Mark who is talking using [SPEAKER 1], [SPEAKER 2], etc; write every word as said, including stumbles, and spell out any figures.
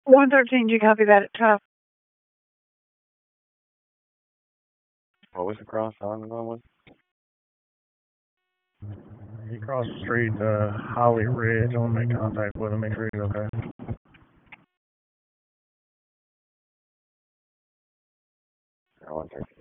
[SPEAKER 1] one thirteen, do you copy that at tough?
[SPEAKER 2] What was the cross on going with?
[SPEAKER 3] He crossed the street to Holly Ridge. I want to make contact with him, make sure he's okay.
[SPEAKER 2] one thirteen.